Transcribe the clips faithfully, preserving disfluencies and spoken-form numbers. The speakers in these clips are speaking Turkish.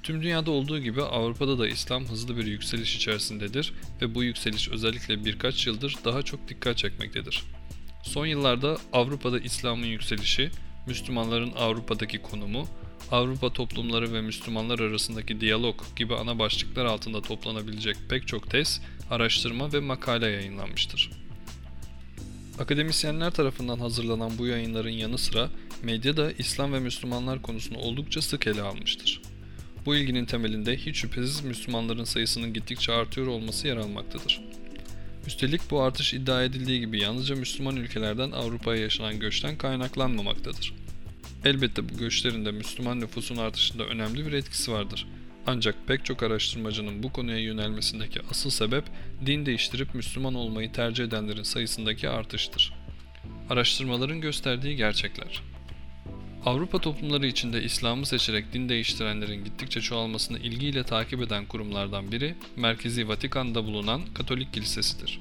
Tüm dünyada olduğu gibi Avrupa'da da İslam hızlı bir yükseliş içerisindedir ve bu yükseliş özellikle birkaç yıldır daha çok dikkat çekmektedir. Son yıllarda Avrupa'da İslam'ın yükselişi, Müslümanların Avrupa'daki konumu, Avrupa toplumları ve Müslümanlar arasındaki diyalog gibi ana başlıklar altında toplanabilecek pek çok tez, araştırma ve makale yayınlanmıştır. Akademisyenler tarafından hazırlanan bu yayınların yanı sıra medya da İslam ve Müslümanlar konusunu oldukça sık ele almıştır. Bu ilginin temelinde hiç şüphesiz Müslümanların sayısının gittikçe artıyor olması yer almaktadır. Üstelik bu artış iddia edildiği gibi yalnızca Müslüman ülkelerden Avrupa'ya yaşanan göçten kaynaklanmamaktadır. Elbette bu göçlerin de Müslüman nüfusun artışında önemli bir etkisi vardır. Ancak pek çok araştırmacının bu konuya yönelmesindeki asıl sebep din değiştirip Müslüman olmayı tercih edenlerin sayısındaki artıştır. Araştırmaların gösterdiği gerçekler. Avrupa toplumları içinde İslam'ı seçerek din değiştirenlerin gittikçe çoğalmasını ilgiyle takip eden kurumlardan biri, Merkezi Vatikan'da bulunan Katolik Kilisesi'dir.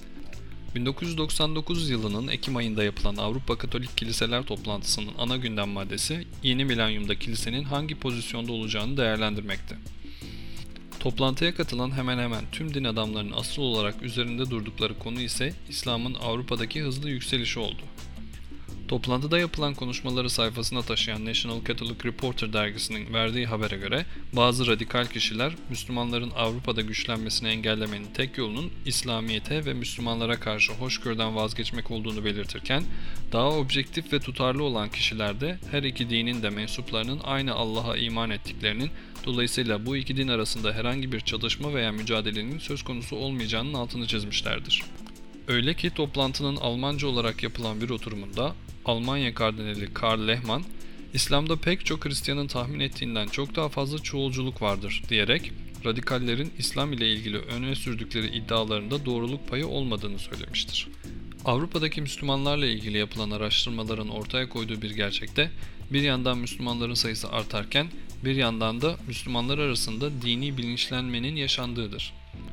bin dokuz yüz doksan dokuz yılının Ekim ayında yapılan Avrupa Katolik Kiliseler toplantısının ana gündem maddesi, yeni milenyumda kilisenin hangi pozisyonda olacağını değerlendirmekte. Toplantıya katılan hemen hemen tüm din adamlarının asıl olarak üzerinde durdukları konu ise İslam'ın Avrupa'daki hızlı yükselişi oldu. Toplantıda yapılan konuşmaları sayfasına taşıyan National Catholic Reporter dergisinin verdiği habere göre bazı radikal kişiler Müslümanların Avrupa'da güçlenmesini engellemenin tek yolunun İslamiyete ve Müslümanlara karşı hoşgörüden vazgeçmek olduğunu belirtirken daha objektif ve tutarlı olan kişiler de her iki dinin de mensuplarının aynı Allah'a iman ettiklerinin, dolayısıyla bu iki din arasında herhangi bir çatışma veya mücadelenin söz konusu olmayacağının altını çizmişlerdir. Öyle ki toplantının Almanca olarak yapılan bir oturumunda Almanya Kardinali Karl Lehmann, İslam'da pek çok Hristiyanın tahmin ettiğinden çok daha fazla çoğulculuk vardır diyerek radikallerin İslam ile ilgili öne sürdükleri iddialarında doğruluk payı olmadığını söylemiştir. Avrupa'daki Müslümanlarla ilgili yapılan araştırmaların ortaya koyduğu bir gerçekte bir yandan Müslümanların sayısı artarken bir yandan da Müslümanlar arasında dini bilinçlenmenin yaşandığıdır.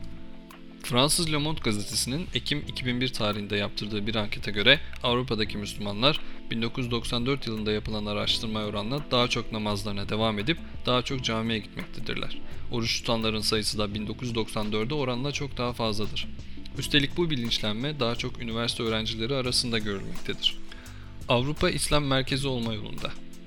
Fransız Le Monde gazetesinin Ekim iki bin bir tarihinde yaptırdığı bir ankete göre Avrupa'daki Müslümanlar bin dokuz yüz doksan dört yılında yapılan araştırmaya oranla daha çok namazlarına devam edip daha çok camiye gitmektedirler. Oruç tutanların sayısı da bin dokuz yüz doksan dörde oranla çok daha fazladır. Üstelik bu bilinçlenme daha çok üniversite öğrencileri arasında görülmektedir. Avrupa İslam merkezi olma yolunda.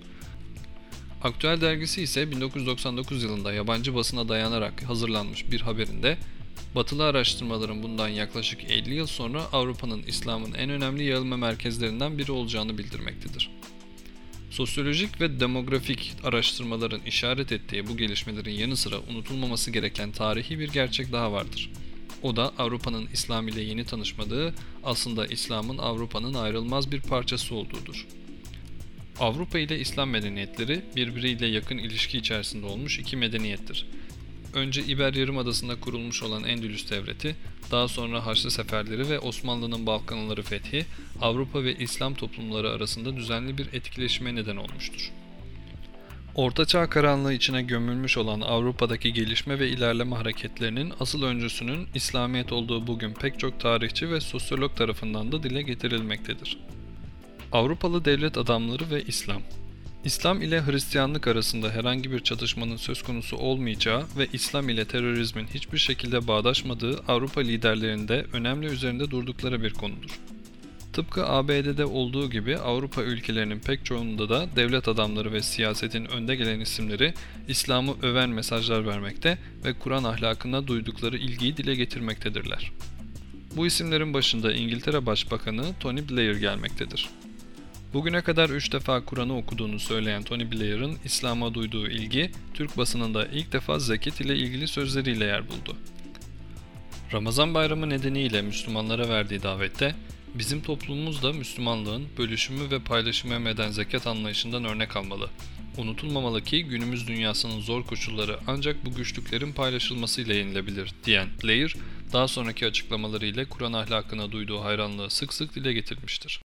Aktüel dergisi ise bin dokuz yüz doksan dokuz yılında yabancı basına dayanarak hazırlanmış bir haberinde Batılı araştırmaların bundan yaklaşık elli yıl sonra Avrupa'nın İslam'ın en önemli yayılma merkezlerinden biri olacağını bildirmektedir. Sosyolojik ve demografik araştırmaların işaret ettiği bu gelişmelerin yanı sıra unutulmaması gereken tarihi bir gerçek daha vardır. O da Avrupa'nın İslam ile yeni tanışmadığı, aslında İslam'ın Avrupa'nın ayrılmaz bir parçası olduğudur. Avrupa ile İslam medeniyetleri birbiriyle yakın ilişki içerisinde olmuş iki medeniyettir. Önce İber Yarımadası'nda kurulmuş olan Endülüs Devleti, daha sonra Haçlı Seferleri ve Osmanlı'nın Balkanları fethi, Avrupa ve İslam toplumları arasında düzenli bir etkileşime neden olmuştur. Ortaçağ karanlığı içine gömülmüş olan Avrupa'daki gelişme ve ilerleme hareketlerinin asıl öncüsünün İslamiyet olduğu bugün pek çok tarihçi ve sosyolog tarafından da dile getirilmektedir. Avrupalı devlet adamları ve İslam. İslam ile Hristiyanlık arasında herhangi bir çatışmanın söz konusu olmayacağı ve İslam ile terörizmin hiçbir şekilde bağdaşmadığı Avrupa liderlerinde önemli üzerinde durdukları bir konudur. Tıpkı A B D'de olduğu gibi Avrupa ülkelerinin pek çoğunda da devlet adamları ve siyasetin önde gelen isimleri İslam'ı öven mesajlar vermekte ve Kur'an ahlakına duydukları ilgiyi dile getirmektedirler. Bu isimlerin başında İngiltere Başbakanı Tony Blair gelmektedir. Bugüne kadar üç defa Kur'an'ı okuduğunu söyleyen Tony Blair'ın İslam'a duyduğu ilgi, Türk basınında ilk defa zekat ile ilgili sözleriyle yer buldu. Ramazan bayramı nedeniyle Müslümanlara verdiği davette, bizim toplumumuz da Müslümanlığın bölüşümü ve paylaşımı emreden zekat anlayışından örnek almalı. Unutulmamalı ki günümüz dünyasının zor koşulları ancak bu güçlüklerin paylaşılmasıyla yenilebilir diyen Blair, daha sonraki açıklamalarıyla Kur'an ahlakına duyduğu hayranlığı sık sık dile getirmiştir.